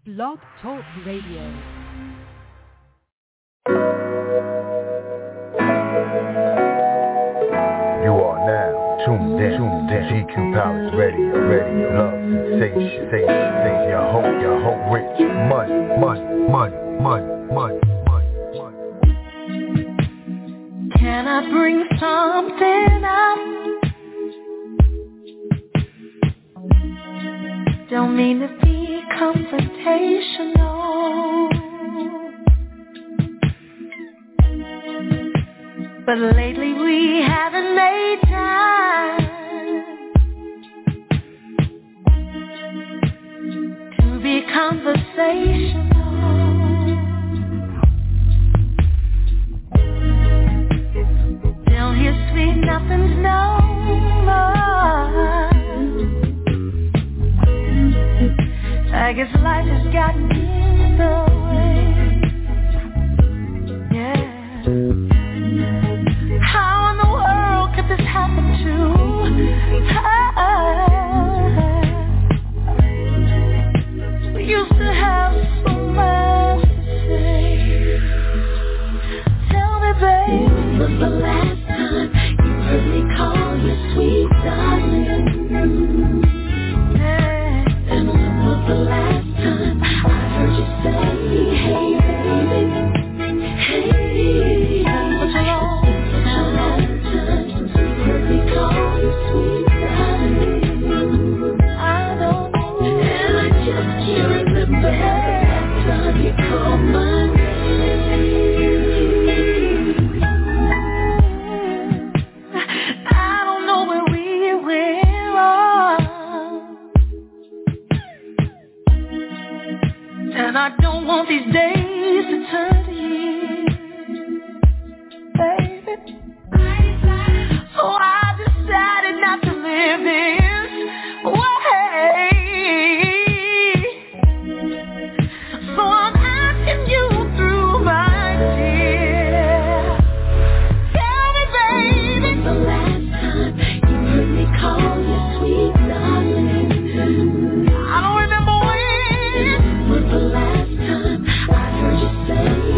Blog Talk Radio. You are now tuned in. GQ Palace Radio, love, sensation, your hope, rich, money. Can I bring something up? Don't mean to be confrontational, but lately we haven't made time to be conversational. Down here, sweet, nothing's no more. I guess life has gotten in the way. Yeah. How in the world could this happen to us? We used to have so much to say. Tell me, babe, when was the last time you heard me call you sweet darling? And when was the last time I heard you say, hey baby, hey? Such a long time since you heard me call you sweet darling. I don't know, and I just can't remember the last time you called my name. I don't know where we went wrong, and I don't want these days to turn to years, baby. So I decided not to live this way. So I'm asking you through my tears. Tell me, baby, when's the last time you heard me call you sweet darling? I don't remember when. When's the last time I heard you say,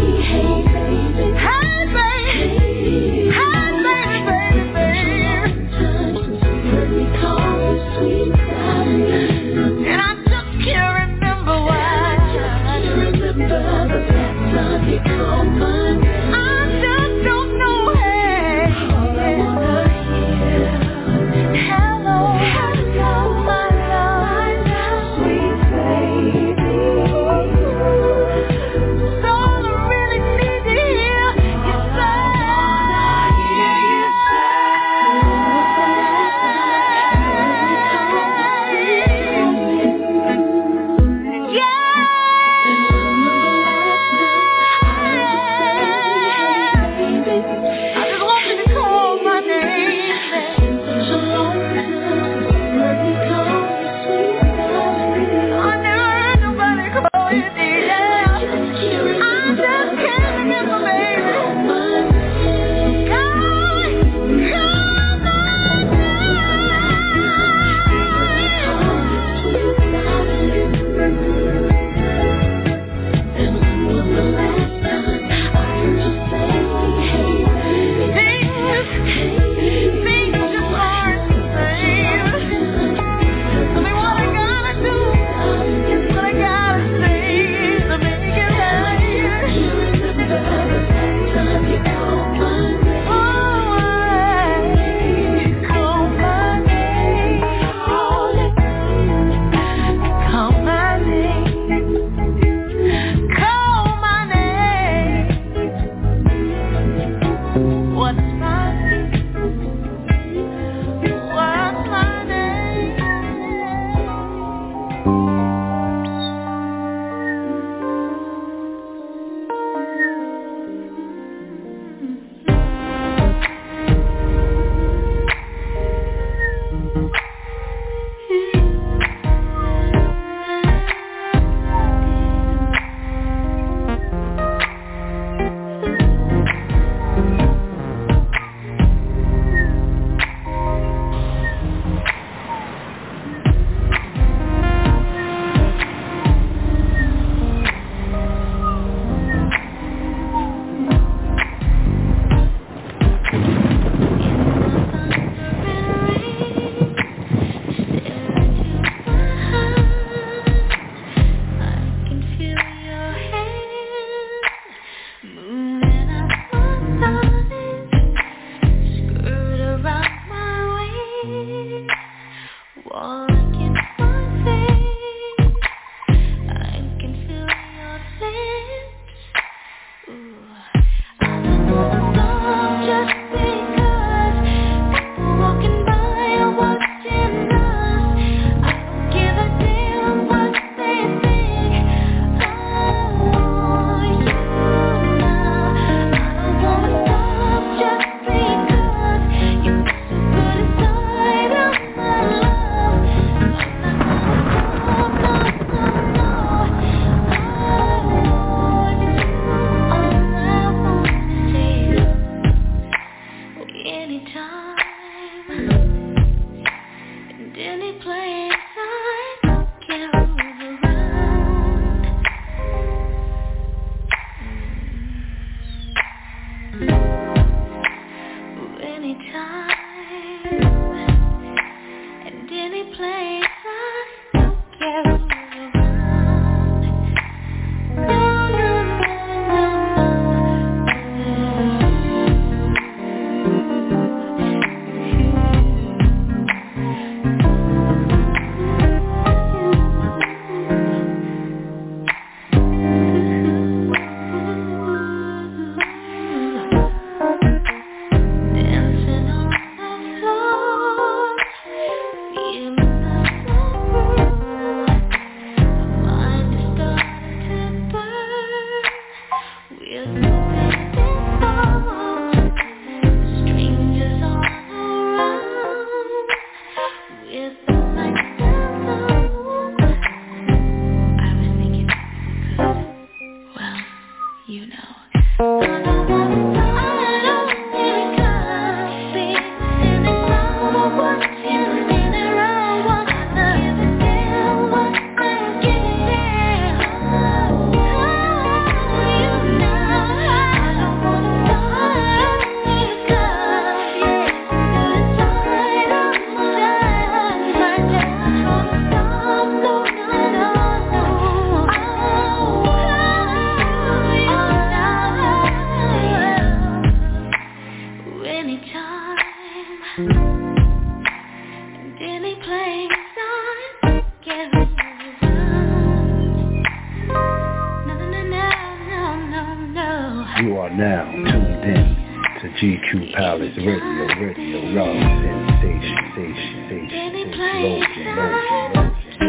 You are now tuned in to GQ Palace Radio, love, sensation, low.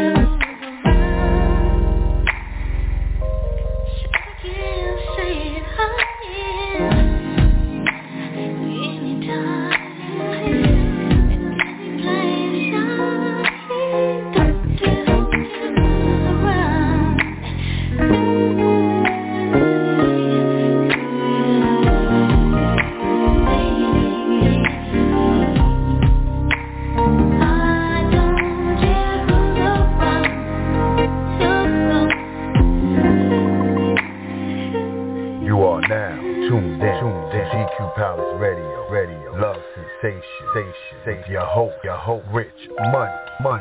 Your hope, rich, money.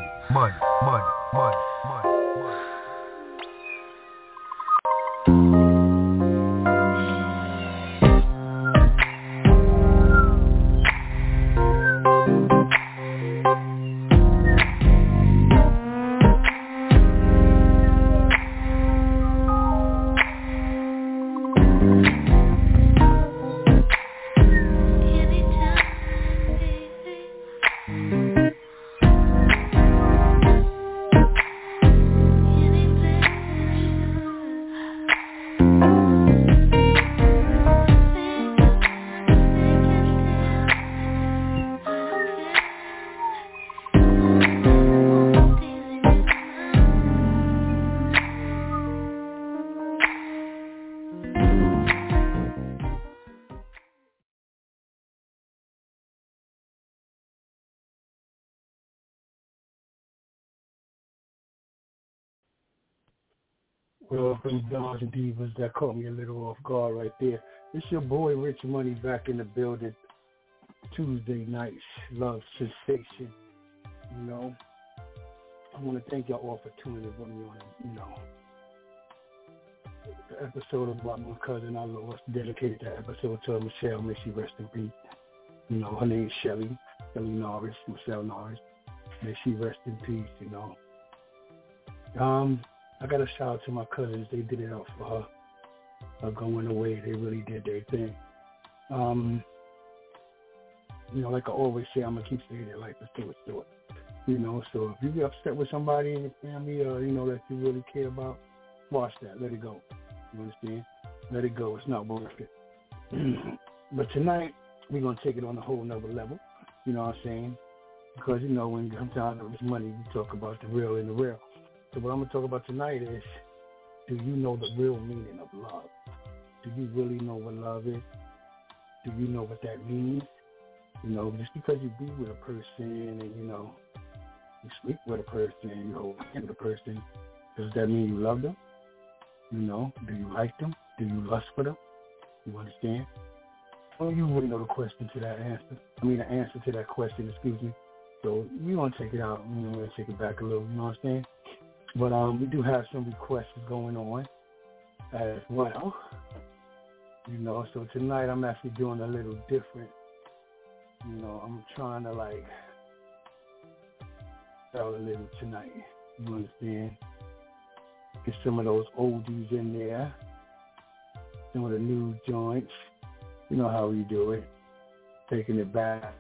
Well, from Dons and Divas, that caught me a little off guard right there. It's your boy Rich Money back in the building. Tuesday nights, love sensation. You know, I want to thank y'all all for tuning in with me on, the episode about my cousin I lost. Dedicated that episode to Michelle. May she rest in peace. Her name's Shelly Norris, Michelle Norris. May she rest in peace. I got a shout out to my cousins. They did it out for her going away. They really did their thing. Like I always say, I'm going to keep saying it, life is too short. So if you get upset with somebody in your family or, that you really care about, watch that. Let it go. You understand? Let it go. It's not worth it. But tonight, we're going to take it on a whole nother level. You know what I'm saying? Because, when sometimes it's money, we talk about the real and the real. So what I'm going to talk about tonight is, do you know the real meaning of love? Do you really know what love is? Do you know what that means? Just because you be with a person and, you sleep with a person, you hold hands with a person, does that mean you love them? Do you like them? Do you lust for them? You understand? Well, you really know the question to that answer. The answer to that question, excuse me. So we're going to take it out. We're going to take it back a little, you know what I'm saying? But we do have some requests going on as well. So tonight I'm actually doing a little different. I'm trying to sell a little tonight. You understand? Get some of those oldies in there. Some of the new joints. You know how we do it. Taking it back.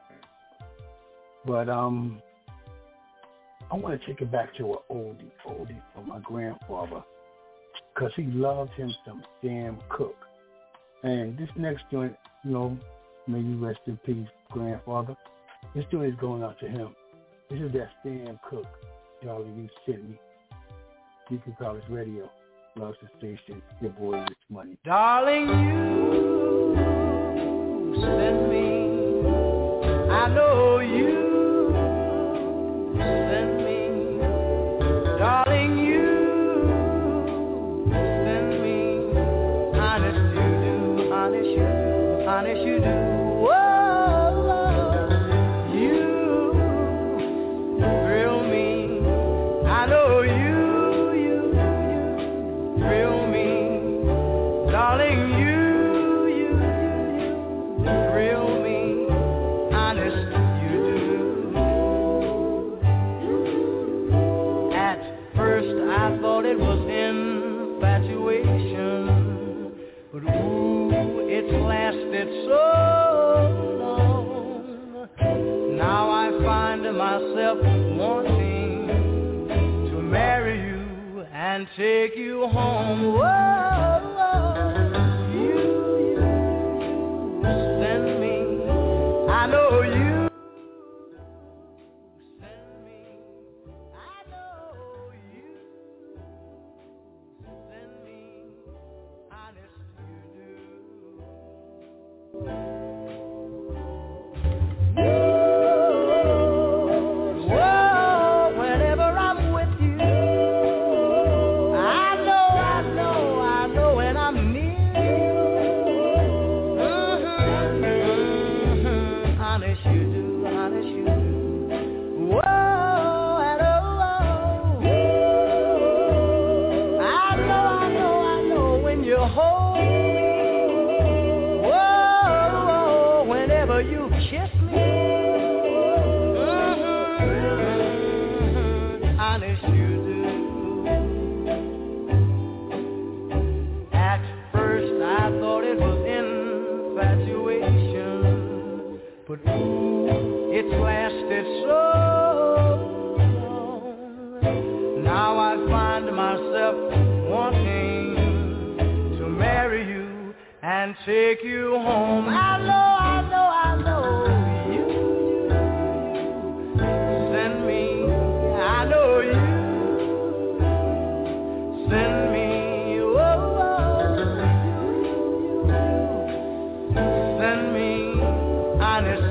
But I want to take it back to an oldie from my grandfather, because he loved him some Sam Cooke. And this next joint, may you rest in peace, grandfather. This joint is going out to him. This is that Sam Cooke, Darling, You Sent Me. GQ Palace Radio, love sensation, your boy Rich Money. Darling, you sent me. I know you. Darling, you send me, honest you do, honest you do, whoa, you thrill me, I know you thrill me, darling, you thrill me, honest you do. At first I thought it was infatuation, but ooh, and take you home. Whoa, you send me. I know you send me. I know you send me. Honest you do. It's lasted so long. Now I find myself wanting to marry you and take you home. I know you send me. I know you send me. Send me, honest.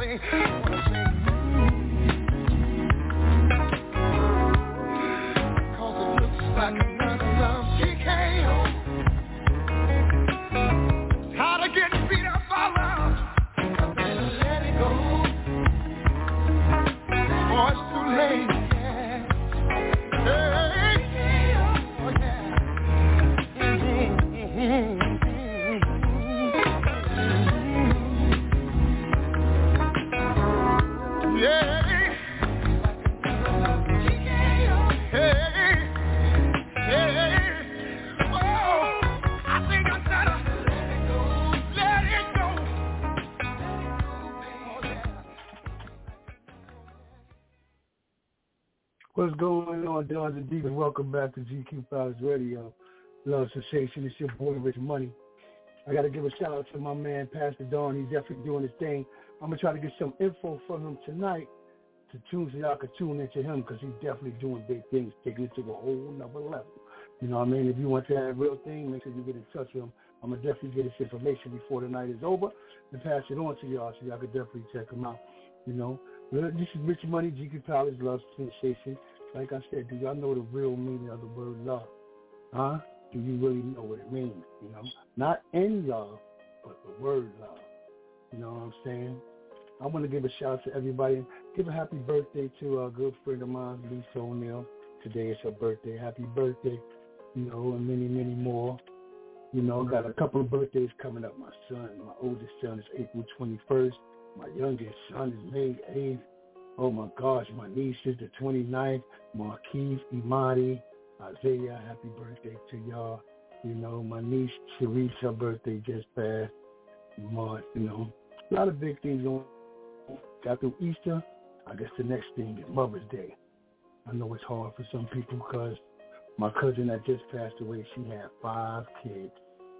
sing. I wanna sing. Cause it looks like another love TKO. Tired of getting beat up by love. Let it go. Oh, it's too late. What's going on, Dons and Deep, and welcome back to GQ Palace Radio. Love Sensation. It's your boy, Rich Money. I got to give a shout out to my man, Pastor Don. He's definitely doing his thing. I'm going to try to get some info from him tonight to tune so y'all can tune into him because he's definitely doing big things, taking it to a whole nother level. You know what I mean? If you want that real thing, make sure you get in touch with him. I'm going to definitely get his information before the night is over and pass it on to y'all so y'all can definitely check him out. You know, this is Rich Money, GQ Palace, Love Sensation. Like I said, do y'all know the real meaning of the word love? Huh? Do you really know what it means? You know, not in love, but the word love. You know what I'm saying? I want to give a shout out to everybody. Give a happy birthday to a good friend of mine, Lisa O'Neill. Today is her birthday. Happy birthday. You know, and many, many more. You know, got a couple of birthdays coming up. My son, my oldest son is April 21st. My youngest son is May 8th. Oh, my gosh, my niece is the 29th. Marquise, Imani, Isaiah, happy birthday to y'all. You know, my niece, Sharice, her birthday just passed in March, you know. A lot of big things on. Got through Easter. I guess the next thing is Mother's Day. I know it's hard for some people because my cousin that just passed away, she had 5 kids.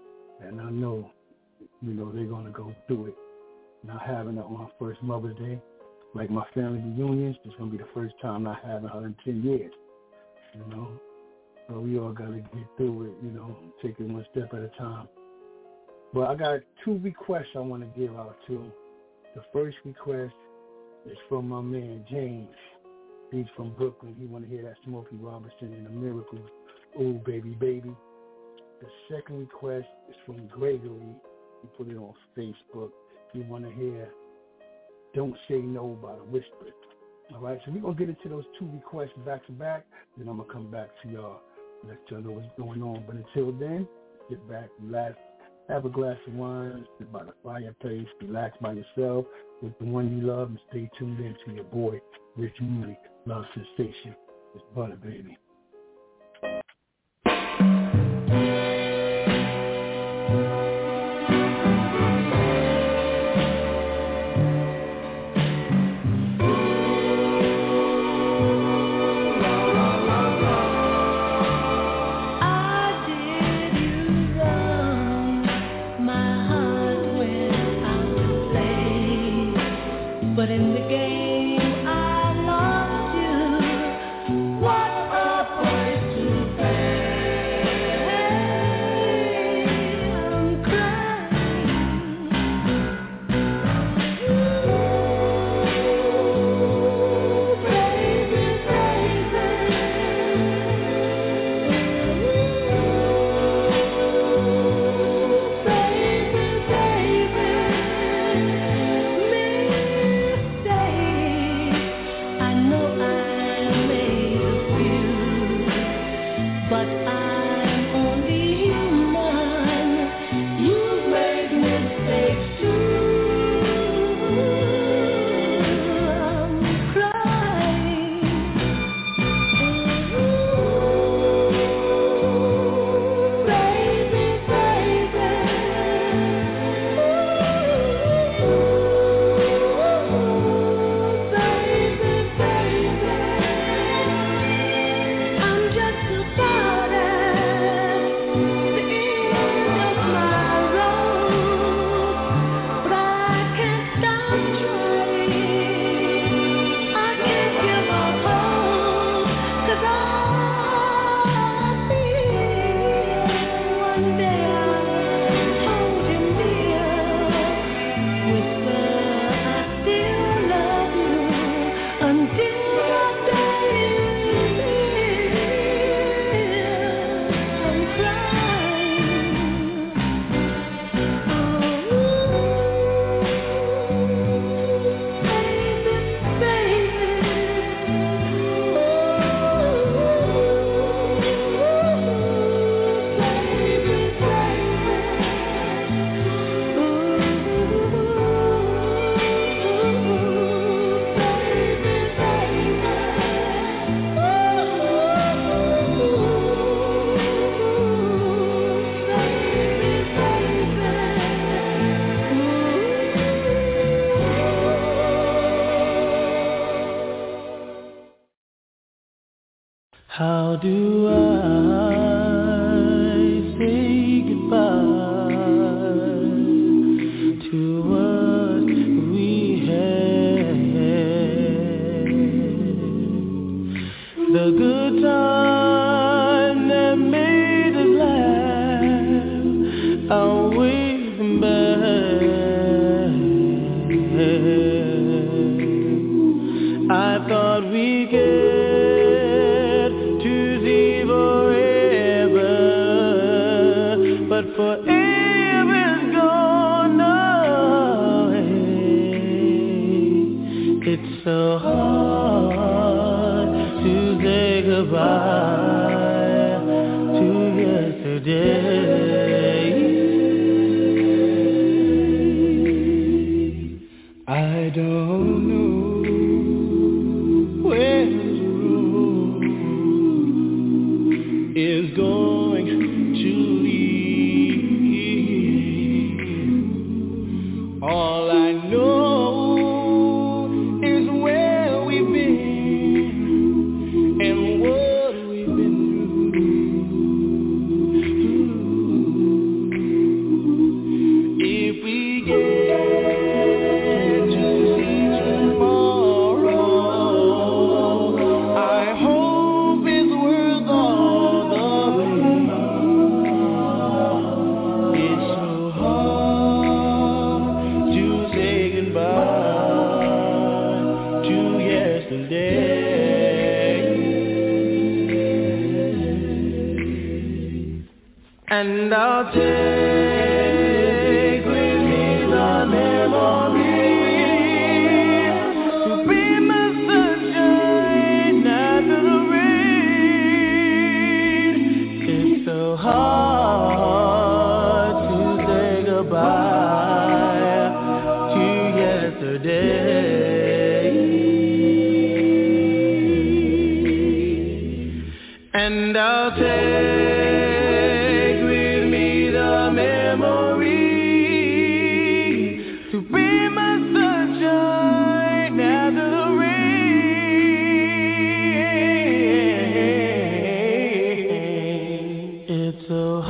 And I know, you know, they're going to go through it. Not having her on her first Mother's Day. Like my family reunions, it's going to be the first time not having her in 10 years, you know. So we all got to get through it, you know, take it one step at a time. But I got 2 requests I want to give out to. The first request is from my man James. He's from Brooklyn. He want to hear that Smokey Robinson and the Miracles. Ooh, baby, baby. The second request is from Gregory. He put it on Facebook. He want to hear Don't Say No by the Whisper. All right, so we're going to get into those 2 requests back to back. Then I'm going to come back to y'all and let y'all know what's going on. But until then, sit back, relax, have a glass of wine, sit by the fireplace, relax by yourself with the one you love, and stay tuned in to your boy, Rich Money, Love Sensation. It's Butter, baby. But in the game I lost you. What a How do I say goodbye to what we had? The good time that made us laugh outweighs them bad. I thought we could forever's gone away. It's so hard to say goodbye to yesterday. I don't know where this road is going to lead. All I know is where we've been and what we've been through. If we get to see tomorrow, I hope it's worth all the pain. It's so hard to say goodbye to yesterday. And I'll take with me the memory to be my sunshine after the rain. It's so hard to say goodbye to yesterday. And I'll take with me the memory to be my sunshine after the rain. It's so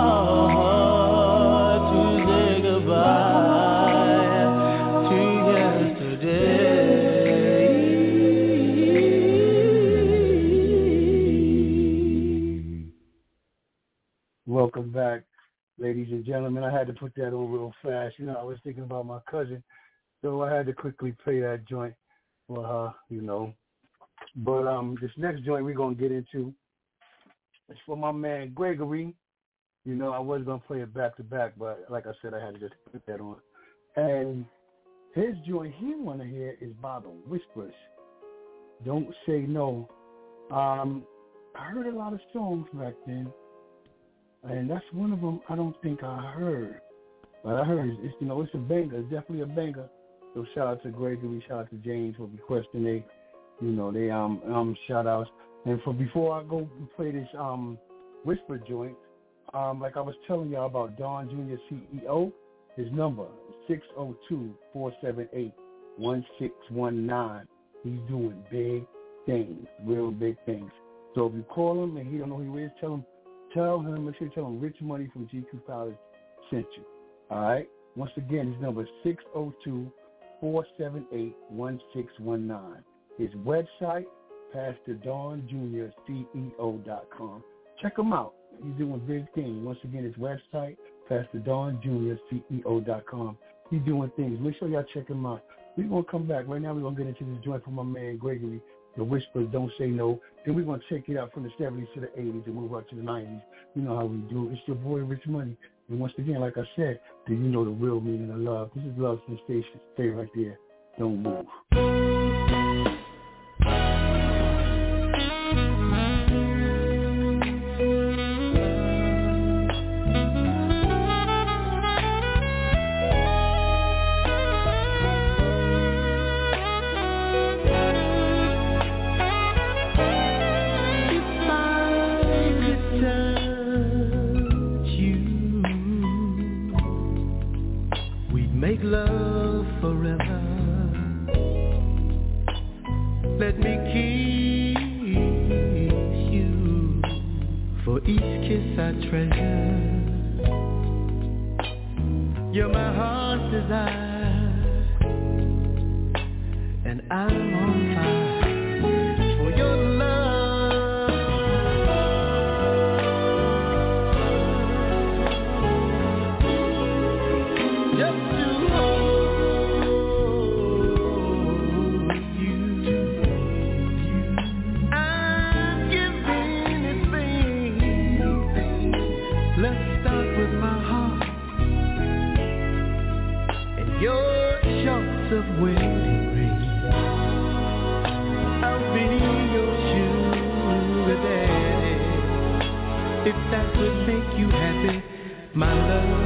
hard to say goodbye to yesterday. Welcome back, ladies and gentlemen. I had to put that on real fast. You know, I was thinking about my cousin, so I had to quickly play that joint for her, you know. But this next joint we're going to get into is for my man Gregory. You know, I was going to play it back to back, but like I said, I had to just put that on. And his joint he want to hear is by the Whispers. Don't Say No. I heard a lot of songs back then, and that's one of them I don't think I heard. But I heard it's you know, it's a banger. It's definitely a banger. So shout out to Gregory, shout out to James for requesting they shout outs. And for before I go play this Whisper joint, like I was telling y'all about Don Jr. CEO, his number is 602-478-1619. He's doing big things, real big things. So if you call him and he don't know who he is, make sure you tell him Rich Money from GQ Palace sent you. All right? Once again, his number is 602-478-1619. His website, PastorDonJrCEO.com. Check him out. He's doing big things. Once again, his website, PastorDonJrCEO.com. He's doing things. Make sure y'all check him out. We're going to come back. Right now, we're going to get into this joint from my man Gregory, The Whispers, Don't Say No. Then we're going to take it out from the 70s to the 80s and move up to the 90s. You know how we do. It's your boy, Rich Money. And once again, like I said, do you know the real meaning of love? This is Love Sensation. Stay right there. Don't move. Make love forever I treasure. You're my heart's desire, and I'm on fire for your love. Just to hold you, I'd give anything. Let's start with my heart and your choice of wedding ring. I'll be your sugar daddy, if that would make you happy, my love.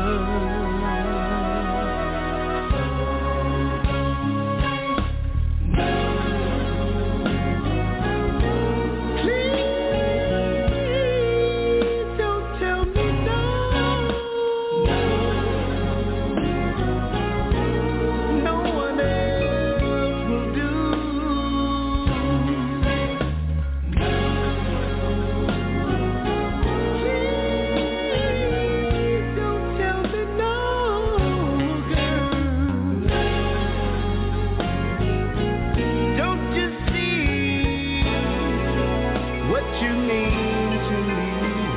Please don't tell me no. No one else will do. Please don't tell me no, girl. Don't you see what you mean to me,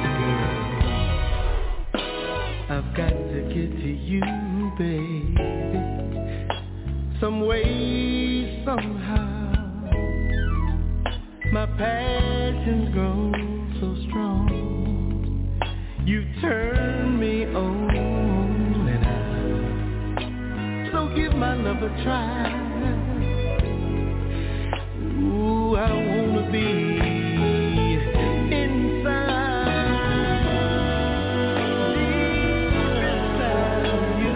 girl? I've got to get to you, baby, some way, somehow. My passion's grown so strong. You turn me on and out. So give my love a try. Ooh, I wanna be inside you.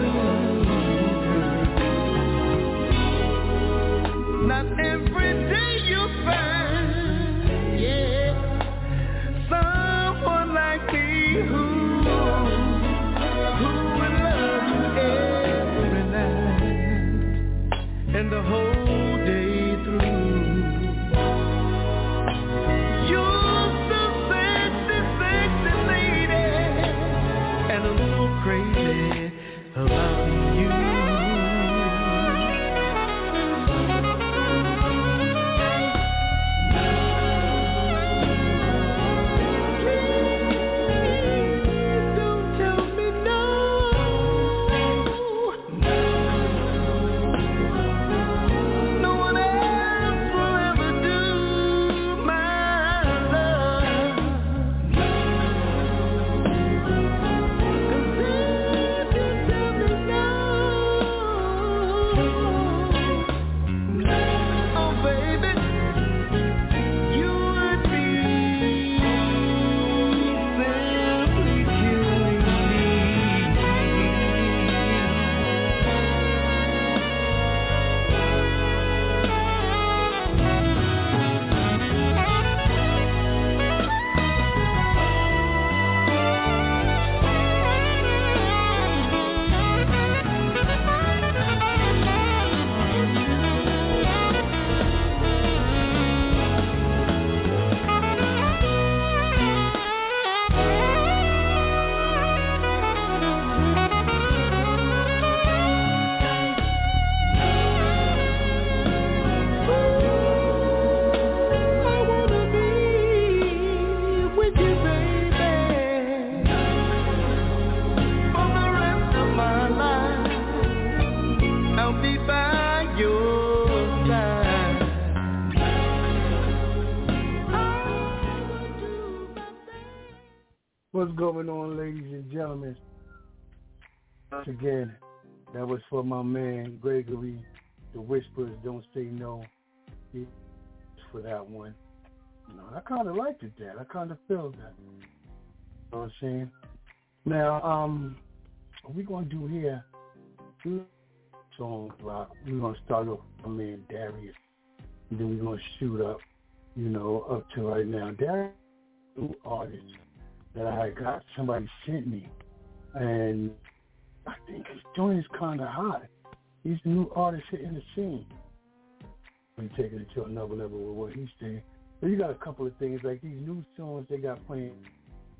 Not every day you'll find, yeah, someone like me who will love you every night and the whole day through. You're so sexy, sexy lady, and I'm so crazy about you. Don't tell me no. No one else will ever do my love. 'Cause if you tell me no, oh baby, you would be simply killing me. I wanna be with you, baby, for the rest of my life. I'll be by your side. I will do my best. What's going on, ladies and gentlemen? Once again, that was for my man Gregory. The Whispers Don't Say No. He for that one. You know, I kind of liked it. That I kind of feel that. You know what I'm saying? Now, what we gonna do here? Two songs rock. We're gonna start off with my man Darius, and then we're gonna shoot up. You know, up to right now. Darius, new artist that I got. Somebody sent me, and I think his joint is kind of hot. He's a new artist hitting the scene. We're taking it to another level with what he's saying. So you got a couple of things like these new songs they got playing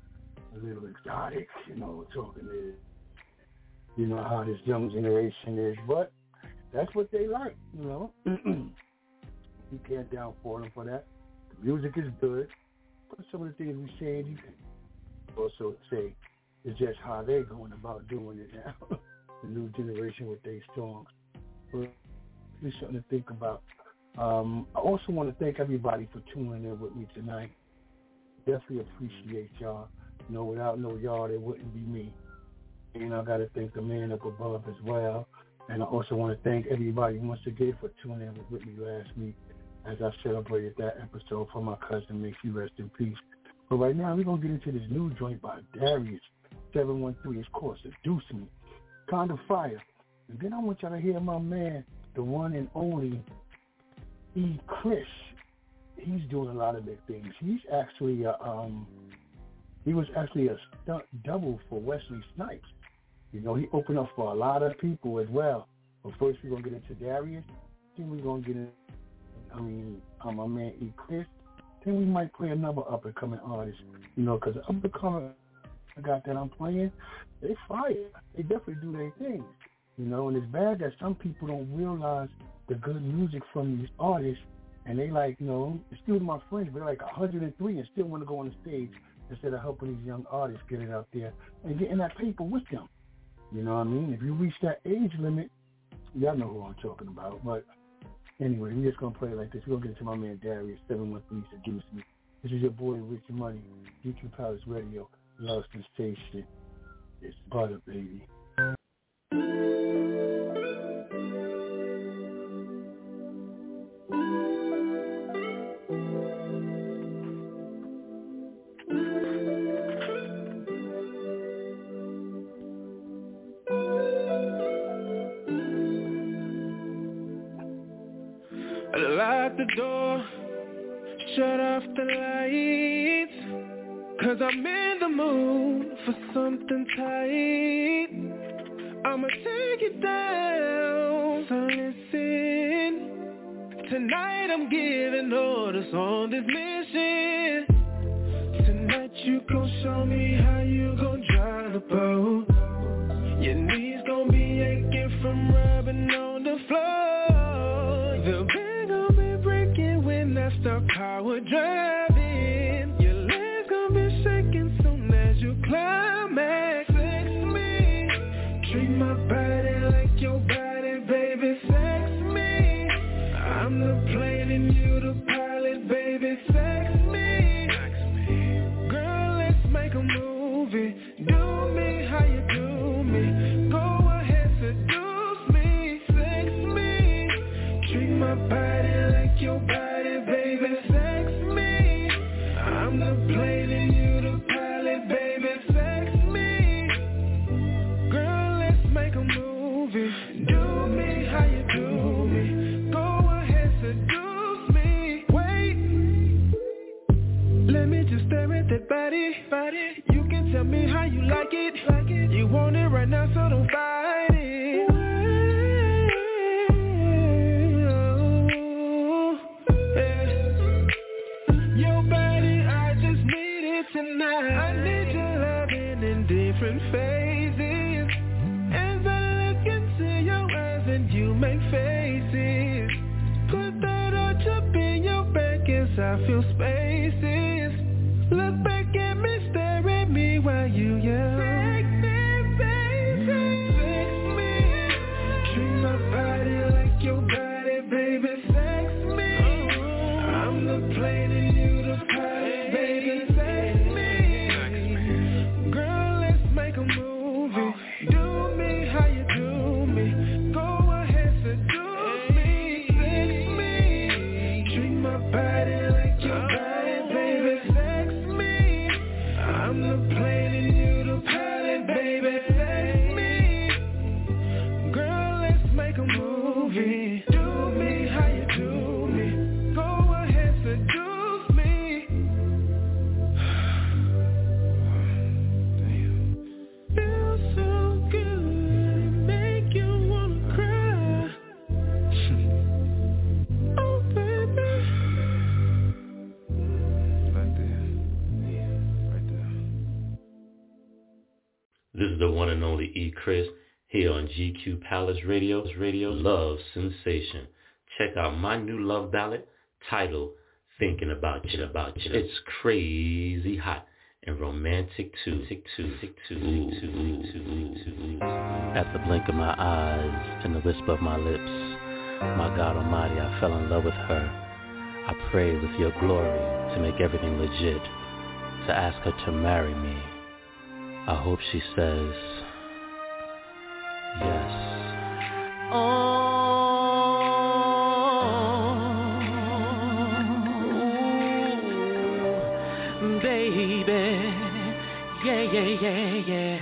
a little exotic, talking to, how this young generation is. But that's what they like, You can't downfall them for that. The music is good. But some of the things we say, you can also say it's just how they're going about doing it now. The new generation with their songs. But it's something to think about. I also want to thank everybody for tuning in with me tonight. Definitely appreciate y'all. Without no y'all, there wouldn't be me. And I got to thank the man up above as well. And I also want to thank everybody once again for tuning in with me last week as I celebrated that episode for my cousin. May she rest in peace. But right now, we're going to get into this new joint by Darius 713. It's called Seduce Me. Kind of fire. And then I want y'all to hear my man, the one and only E. Chris. He's doing a lot of big things. He's actually he was actually a stunt double for Wesley Snipes. He opened up for a lot of people as well. But first we're going to get into Darius. Then we're going to get into, my man E. Chris. Then we might play another up-and-coming artist. Because the up-and-coming guy that I'm playing, they fire. They definitely do their thing. And it's bad that some people don't realize the good music from these artists. And they still my friends, but they're like 103 and still want to go on the stage instead of helping these young artists get it out there and getting that paper with them. You know what I mean? If you reach that age limit, y'all know who I'm talking about. But anyway, we're just going to play it like this. We're going to get into my man Darius, 713, Seduce Me. This is your boy, Richie Money, GQ Palace Radio, Love Sensation. It's butter, baby. Lock the door, shut off the lights, 'cause I'm in the mood for something tight. I'ma take it down, so listen. Tonight I'm giving orders on this mission. Tonight you gon' show me how you gon' drive the boat. Your knees gon' be aching from rubbing on the floor. The bed gon' be breaking when I start power driving. Your legs gon' be shaking soon as you climax. Sex me, treat my body like your body, baby. Sex me, I'm the plane and you the pilot, baby. Sex me, girl, let's make a movie. Do me how you do me. Go ahead, seduce me. Sex me, treat my body like your body, baby. Sex me, I'm the plane and you the pilot, baby. Sex me, girl, let's make a movie. Do me how you do me. Go ahead, seduce me. Wait, let me just stare at that body. You can tell me how you like it. You want it right now, so don't fight it. Your body, I just need it tonight. I need your loving in different phases. As I look into your eyes and you make faces, put that arch up in your back as I feel spaces. Look back at me, stare at me while you yell. Sex me, baby. Sex me. Treat my body like your body, baby. Sex me. I'm the plane and you the pilot, baby. Sex me. Girl, let's make a movie. Do me how you do me. Go ahead, seduce me. Sex me. Treat my body like your body, baby. Sex me. I'm the plane and you the pilot. This is the one and only E. Chris here on GQ Palace Radio Love Sensation. Check out my new love ballad titled Thinking About You. It's crazy hot and romantic too. At the blink of my eyes and the whisper of my lips, my God Almighty, I fell in love with her. I pray with your glory to make everything legit, to ask her to marry me. I hope she says yes. Oh, baby, yeah.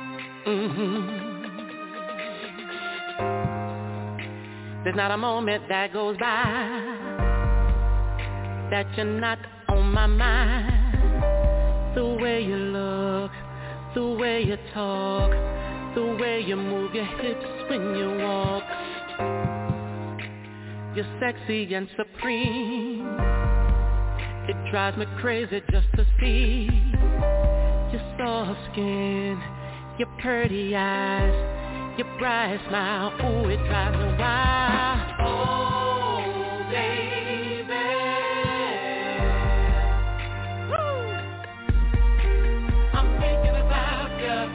There's not a moment that goes by that you're not on my mind. The way you look, the way you talk, the way you move your hips when you walk. You're sexy and supreme. It drives me crazy just to see your soft skin, your pretty eyes, your bright smile. Ooh, it drives me wild. Oh, baby. Woo. I'm thinking about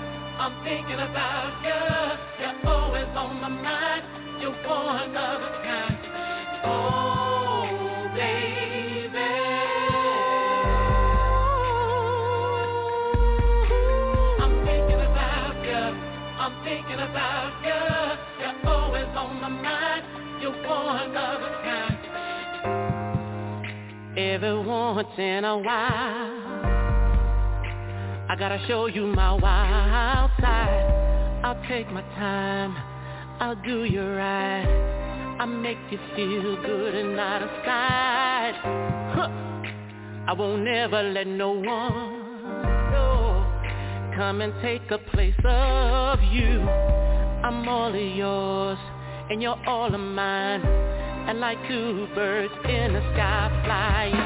you. You're always on my mind. You're one of a kind. Oh, baby. I'm thinking about you. You're always on my mind. You're one of a kind. Every once in a while, I gotta show you my wild side. I'll take my time, I'll do you right. I make you feel good and out of sight. I won't ever let no one come and take a place of you. I'm all of yours and you're all of mine. And like two birds in the sky flying.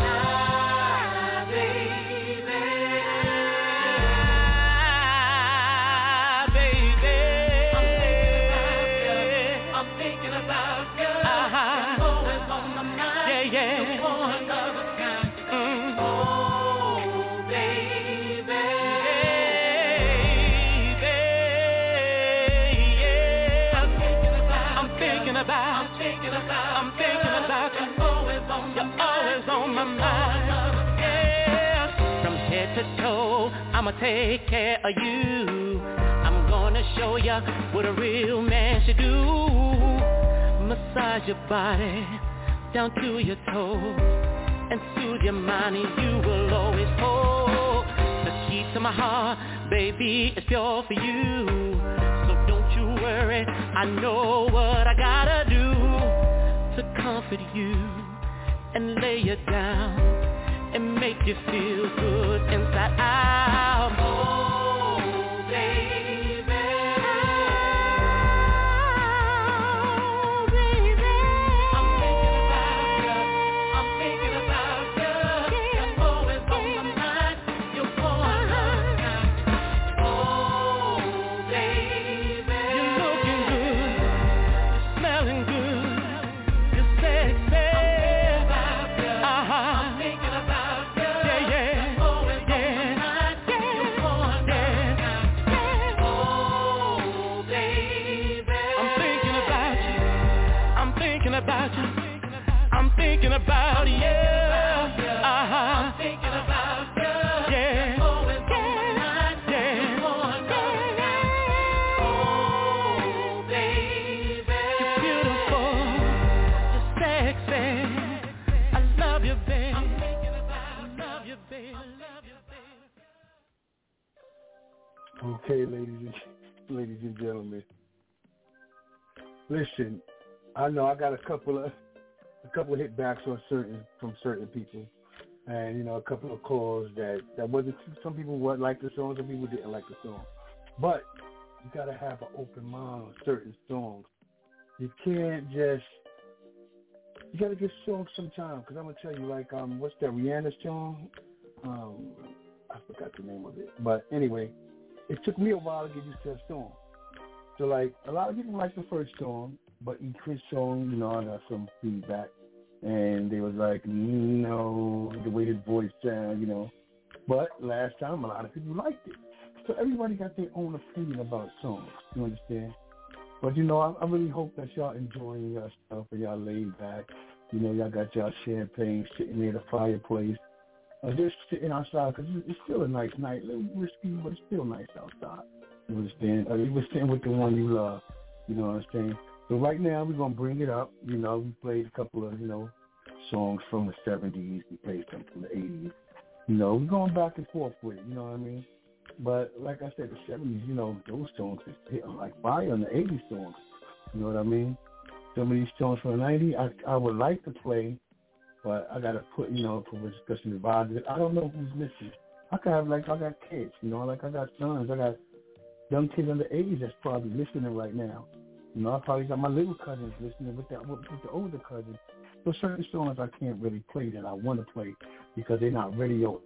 I'ma take care of you. I'm gonna show ya what a real man should do. Massage your body down to your toes and soothe your mind, and you will always hold the key to my heart, baby, it's pure for you. So don't you worry, I know what I gotta do to comfort you and lay you down and make you feel good inside out. Oh, baby. Oh, baby. I'm thinking about you. You're always on my mind. You're one of a kind. Oh, baby. You're looking good. You're smelling good. You're sexy. I'm thinking about you. I'm thinking about you. Yeah. Always on my mind. Yeah. Oh, baby. You're beautiful. You're sexy. I love you, baby. I'm thinking about you. I love you, baby. Okay, ladies and gentlemen. Listen, I know I got a couple of hit backs from certain people, and a couple of calls that wasn't. Some people would like the song, some people didn't like the song. But you gotta have an open mind on certain songs. You can't just. You gotta give songs some time, because I'm gonna tell you, like what's that Rihanna song? I forgot the name of it, but anyway, it took me a while to get used to that song. So, like, a lot of people like the first song, but in Chris' song, you know, I got some feedback. And they was like, no, the way his voice sounds, you know. But last time, a lot of people liked it. So everybody got their own opinion about songs, you understand? But, you know, I really hope that y'all enjoying your stuff and y'all laid back. You know, y'all got y'all champagne sitting near the fireplace. Just sitting outside, because it's still a nice night. A little risky, but it's still nice outside. You understand? You were sitting with the one you love. You know what I'm saying? So right now, we're going to bring it up. You know, we played a couple of, you know, songs from the 70s. We played some from the 80s. You know, we're going back and forth with it. You know what I mean? But like I said, the 70s, you know, those songs is hitting like fire on the 80s songs. You know what I mean? Some of these songs from the 90s, I would like to play, but I got to put, you know, for discussion the vibe. I don't know who's listening. I got kids, you know, like I got sons. I got young kids under 80s that's probably listening right now. You know, I probably got my little cousins listening with the older cousins. So certain songs I can't really play that I want to play because they're not radio.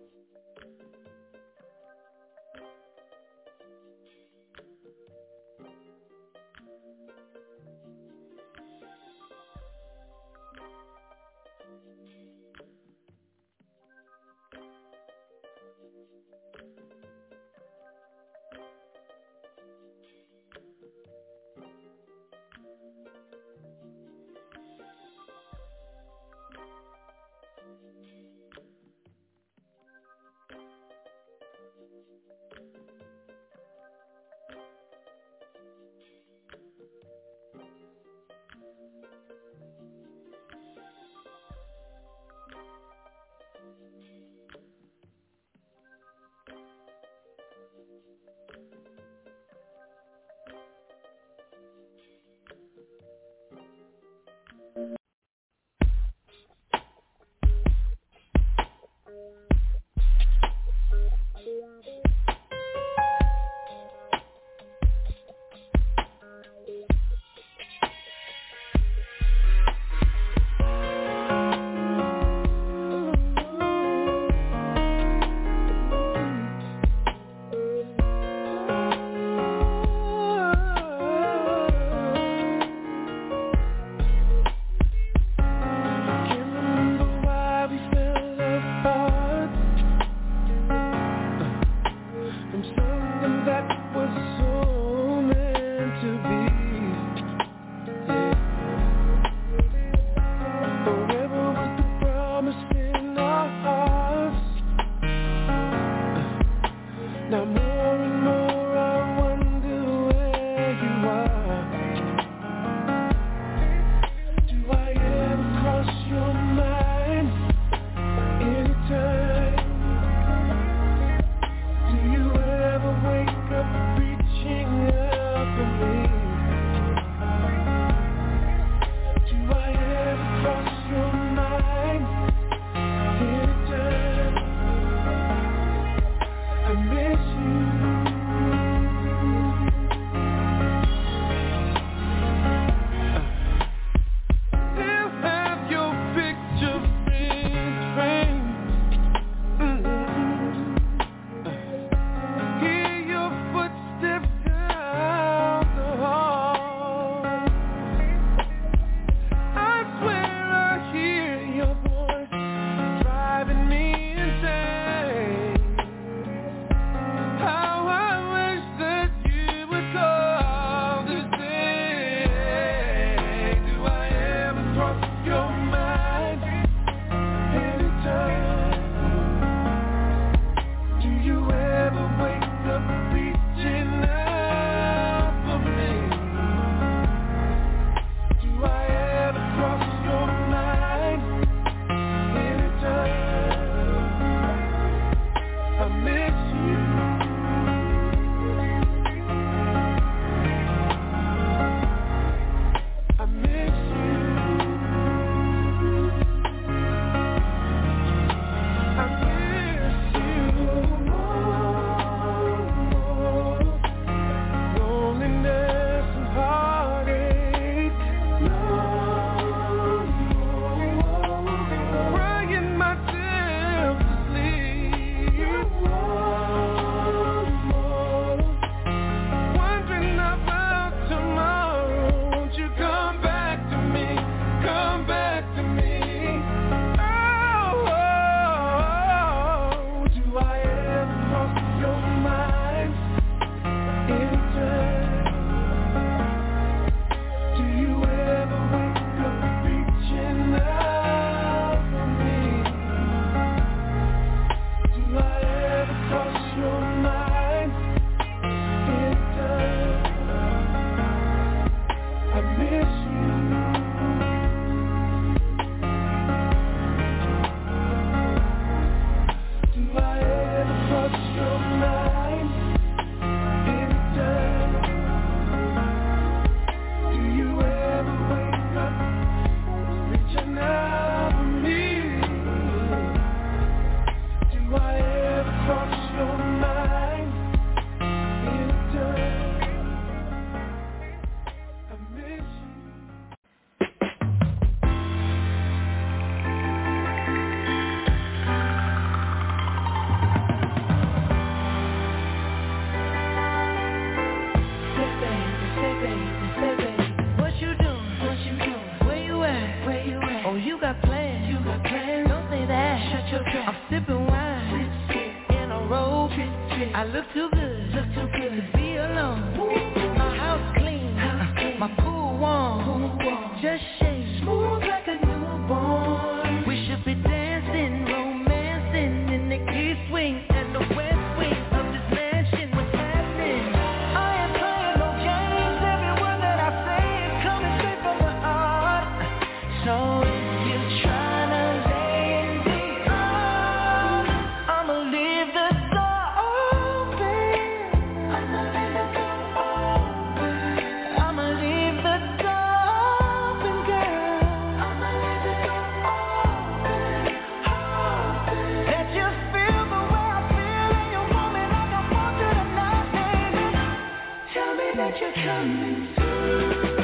I'm sipping wine in a robe. I look too good to be alone. My house clean, my pool warm. Just shake smooth like a newborn. We should be dancing, romancing in the east wing and the west wing of this mansion. What's happening? I ain't playing no games. Every word that I say is coming straight from the heart. So if you're trying to lay in the arms, I'ma leave the door open. I'ma leave the door open. I'ma leave the door open, girl. I'ma leave the door open. That you feel the way I feel and you want me like I want you tonight, baby. Tell me that you're coming through.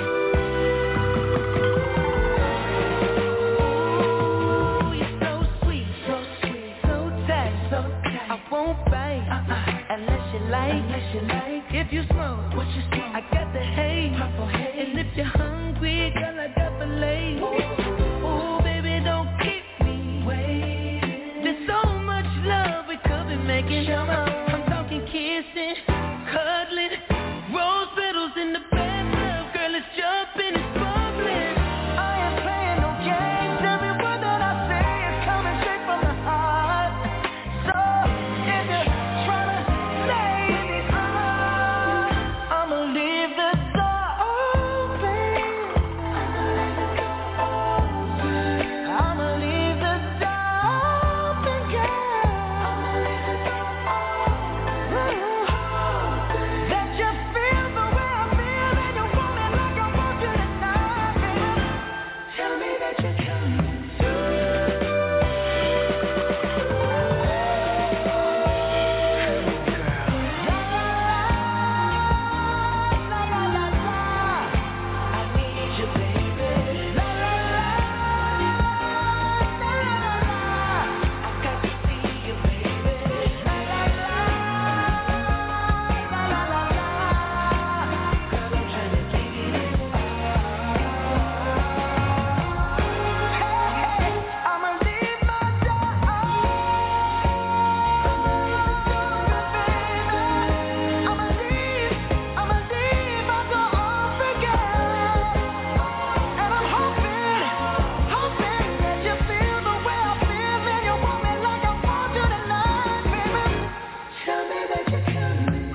You're so sweet, so tight, I won't bite unless you like. If you smoke, what you smoke? I got the haze. And if you're hungry, girl, I got the lace. Ooh, baby, don't keep me waiting. There's so much love we could be making. I'm talking kissing, cuddling, rose petals in the bathtub. Girl, it's jumping, it's bubbling. I ain't playing no games. Every word that I say is coming straight from the heart. So if you're trying to stay in these arms, I'ma leave the door open. I'ma leave the door open, girl. That you feel the way I feel and you want me like I want you tonight, baby. Tell me that you're coming through. I need you, baby. I got to see you, baby. Girl, I'm trying to get it. I'ma leave my door open. I'ma leave my door open, girl. And I'm hoping that you feel the way I feel and you want me like I want you tonight, baby. Tell me that you're coming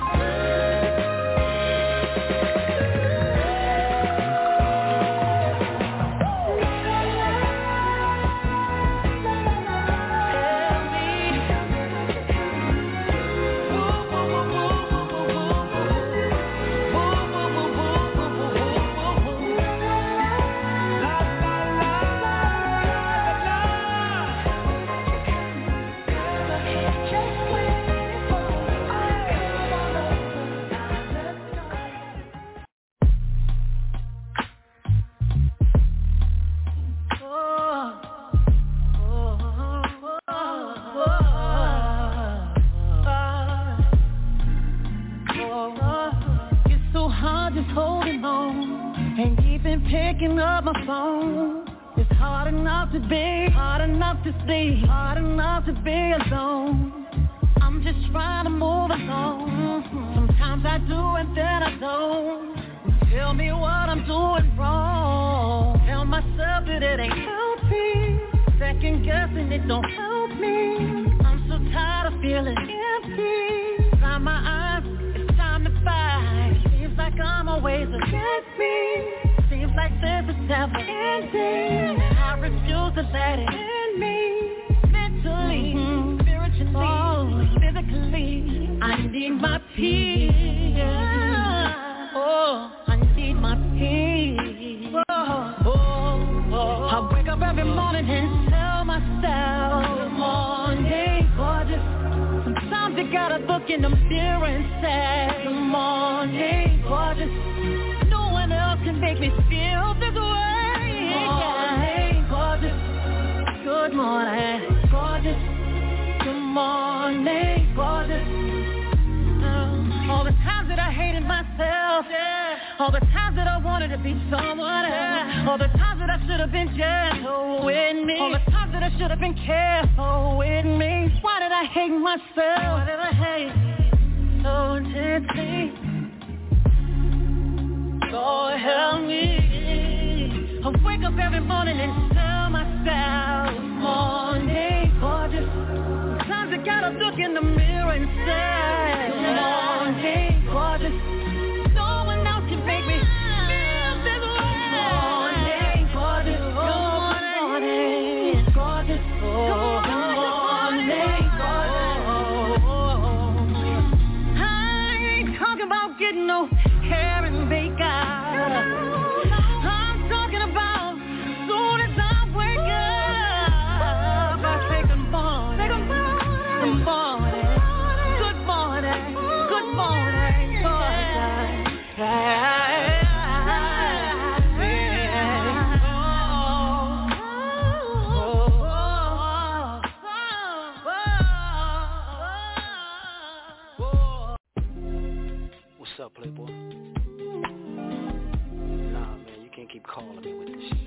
It's so hard just holding on and even picking up my phone. It's hard enough to be, hard enough to see, hard enough to be alone. I'm just trying to move along. Sometimes I do and then I don't. Tell me what I'm doing wrong. Tell myself that it ain't healthy. Second guessing it don't help me. I'm so tired of feeling empty. Dry my eyes, it's time to fight. Seems like I'm always against me. Seems like this is never ending. I refuse to let it end me. Mentally, spiritually, physically, I need my peace. Oh, I need my peace. I wake up every morning and tell myself, good morning, gorgeous. Sometimes you gotta look in the mirror and say, good morning, gorgeous. No one else can make me feel this way. Good morning, gorgeous. Good morning, gorgeous. Good morning, gorgeous. All the times that I hated myself, All the times that I wanted to be someone else. All the times that I should have been gentle with me. All the times that I should have been careful with me. Why did I hate myself? Why did I hate so intensely? Lord help me. I wake up every morning and tell myself, morning, gorgeous. Sometimes I gotta look in the mirror and say, morning, gorgeous. No one else can make me feel this way. Morning, gorgeous. Good morning, gorgeous. Good morning, gorgeous. I ain't talking about getting no hair and makeup. I'm talking about soon as I wake up, I say good morning, good morning, good morning, good morning, What's up, Playboy? Nah, man, you can't keep calling me with this shit.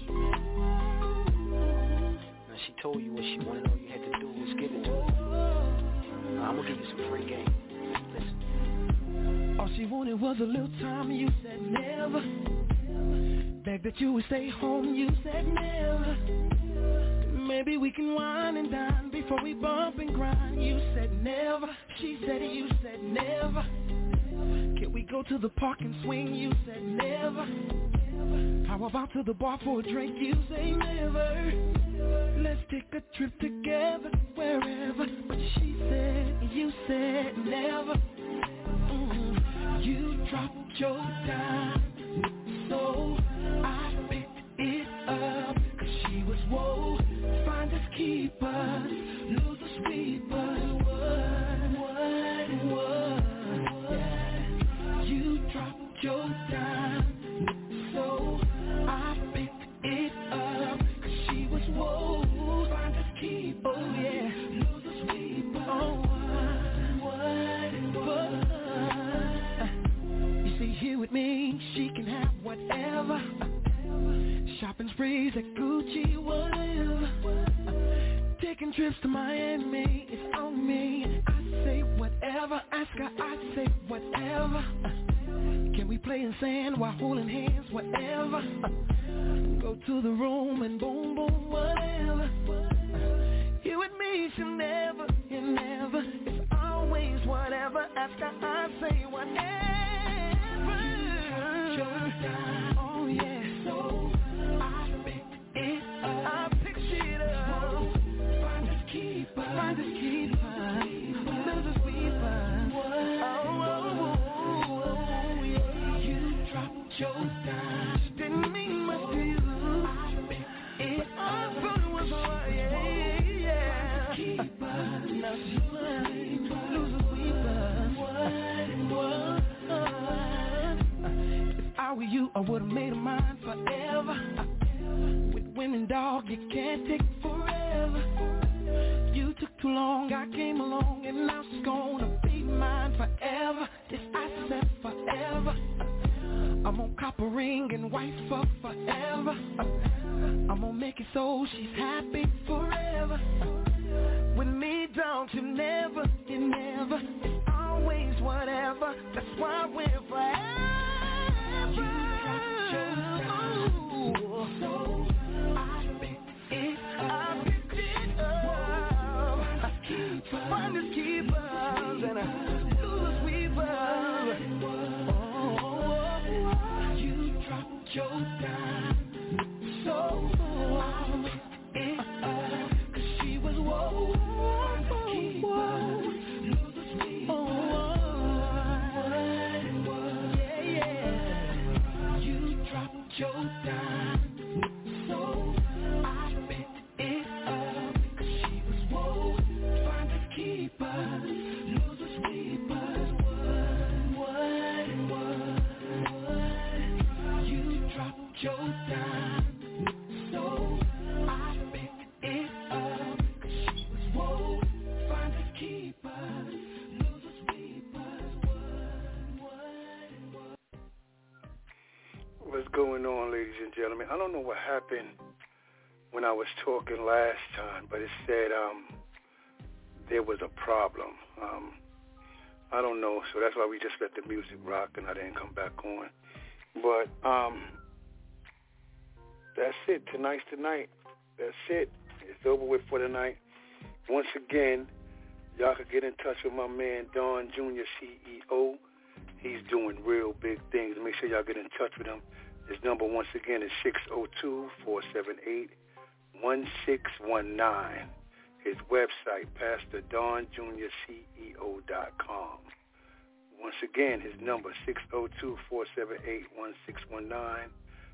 Now, she told you what she wanted. All you had to do was give it to her. Now, I'm gonna give you some free game. Listen. All she wanted was a little time, you said never. Begged that you would stay home, you said never. Maybe we can wine and dine before we bump and grind. You said never. She said it, you said never. Can we go to the park and swing? You said never. How about to the bar for a drink? You say never. Let's take a trip together, wherever. But she said, you said never. You dropped your dime, so I picked it up. Cause she was woe, finders keepers, losers sweepers. What? You dropped your dime, so I picked it up. Cause she was woe, finders keepers. Oh yeah, losers sweepers. Oh, here with me, she can have whatever. Shopping sprees at Gucci, whatever. Taking trips to Miami, it's on me. I say whatever, ask her, I say whatever. Can we play in sand while holding hands, whatever. Go to the room and boom, boom, whatever. Here with me, she'll never, you never. It's always whatever, ask her, I say whatever. Oh yeah, so I picked it up. I picked it up. Finders keepers, losers sweepers. Oh, yeah. You dropped your dime, didn't mean much to you. I picked it up. But it was yeah. Keepers, now she losers sweepers. What? I were you, I would've made a mind forever. With women, dog, you can't take forever. You took too long, I came along, and now she's gonna be mine forever. Yes, I said forever. I'm gonna cop a ring and wife her forever. I'm gonna make it so she's happy forever. With me, dog, you never. It's always whatever. That's why we're forever. So I picked it up. Finders keepers and losers sweepers. Oh, you dropped your dime, so I picked it up. Cause she was woe, finders keepers, losers sweepers. Your dime, so I picked it up. Cause she was woe, finders keepers, losers sweepers. What? You dropped your dime, so I picked it up. Cause she was woe, finders keepers, losers sweepers. What? gentlemen. I don't know what happened when I was talking last time, but it said there was a problem. I don't know, so that's why we just let the music rock and I didn't come back on. But that's it. Tonight's the night. That's it. It's over with for the night. Once again, y'all can get in touch with my man, Don Jr., CEO. He's doing real big things. Make sure y'all get in touch with him. His number, once again, is 602-478-1619. His website, PastorDonJrCEO.com. Once again, his number, 602-478-1619.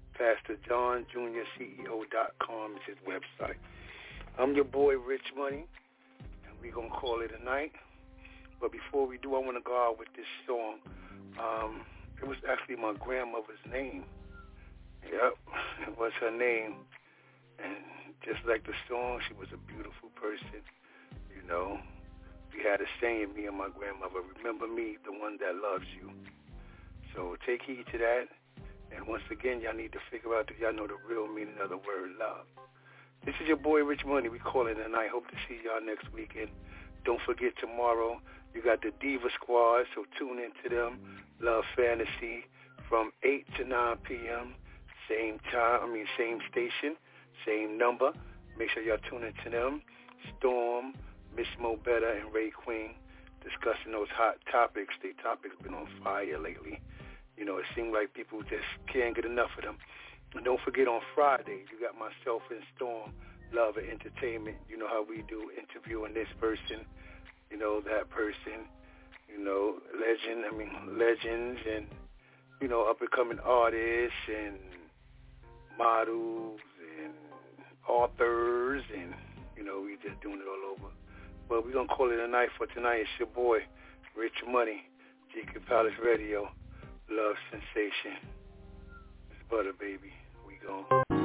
PastorDonJrCEO.com is his website. I'm your boy, Rich Money, and we're going to call it a night. But before we do, I want to go out with this song. It was actually my grandmother's name. Yep, it was her name. And just like the song, she was a beautiful person. You know, we had a saying, me and my grandmother, remember me, the one that loves you. So take heed to that. And once again, y'all need to figure out if y'all know the real meaning of the word love. This is your boy, Rich Money. We call it a night. Hope to see y'all next weekend. Don't forget, tomorrow, you got the Diva Squad, so tune in to them. Love Fantasy from 8 to 9 p.m. Same station, same number. Make sure y'all tune in to them. Storm, Miss Mo Better, and Ray Queen discussing those hot topics. Their topics been on fire lately. You know, it seems like people just can't get enough of them. And don't forget, on Friday, you got myself and Storm, Love and Entertainment. You know how we do, interviewing this person, you know, that person, you know, legends and, you know, up-and-coming artists and models and authors and, you know, we just doing it all over. But we're going to call it a night for tonight. It's your boy, Rich Money, GQ Palace Radio, Love Sensation. It's butter, baby. We gone.